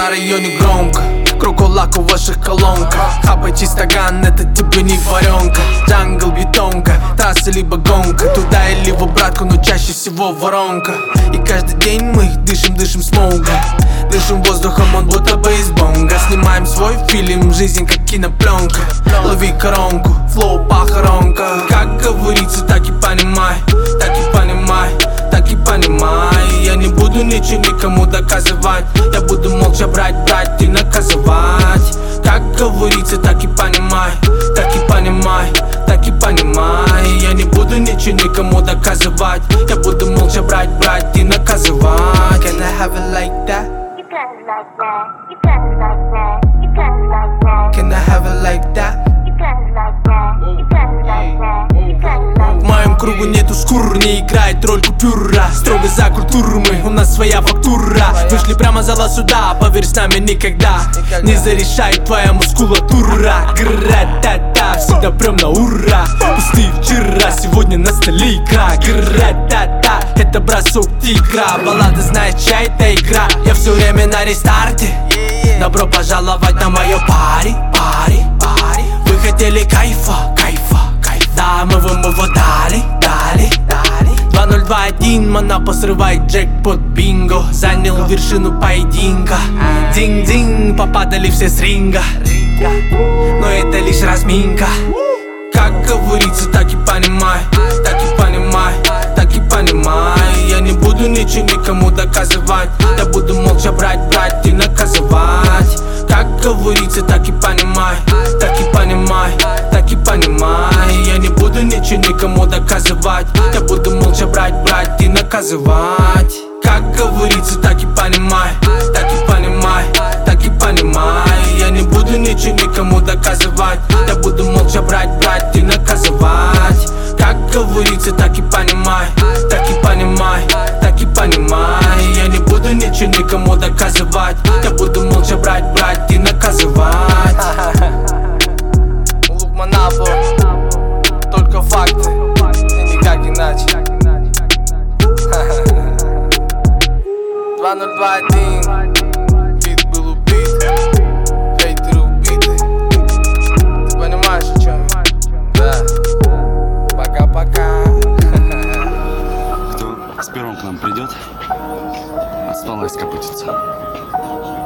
на районе громко, кроколак в ваших колонках. Хапайте стакан, это тебе не варенка. Джангл, бетонка, трасса либо гонка. Туда или в обратку, но чаще всего воронка. И каждый день мы дышим смогом. Дышим воздухом, он будто бы из бонга. Снимаем свой фильм, жизнь как кинопленка. Лови коронку, флоу похоронка. Как говорится, так и понимай, так и понимай, так и понимай. Я не буду ничего никому доказывать. Я буду молча брать и наказывать. Как говорится, так и понимай, так и понимай, так и понимай. Я не буду ничего никому доказывать. Я буду молча брать и наказывать. Can I have it like that? You got it like that. You got it like that. You got it like that. Can I have it like that? You got it like that. You got it like that. You got it like that. В моем кругу нету скур, не играет роль купюра. Строго за культуру мы, у нас своя фактура. Вышли прямо зала суда, поверь, с нами никогда не зарешает твоя мускулатура. Гра-та-та, всегда прям на ура. Пустые вчера, сегодня на столе икра. Гра-та-та, это бросок тигра. Баллада знает, чья это игра. Я все время на рестарте. Добро пожаловать на мое пари. Вы хотели кайфа. Да, мы вам его дали. 2021, Монапо срывает джекпот, бинго. Занял вершину поединка. Динг-динг, попадали все с ринга. Но это лишь разминка. Как говорится, так и понимай, так и понимай, так и понимай. Я не буду ничего никому доказывать. Я буду молча брать и наказывать. Как говорится, так и понимай, так и понимай, так и понимай. Я не буду ничего никому доказывать. Я буду молча брать и наказывать. Как говорится, так и понимай, так и понимай, так и понимай. Я не буду ничего никому доказывать. Я буду молча брать и наказывать. Как говорится, так и понимай, так и понимай, так и понимай. Я не буду ничего никому доказывать. Я буду молча брать и наказывать. Лук Монапо, только факты, и никак иначе. 2021, бит был убит, хейтеры убиты. Ты понимаешь, о чем я? Да. Пока-пока. Кто с первым к нам придет, осталось копытиться.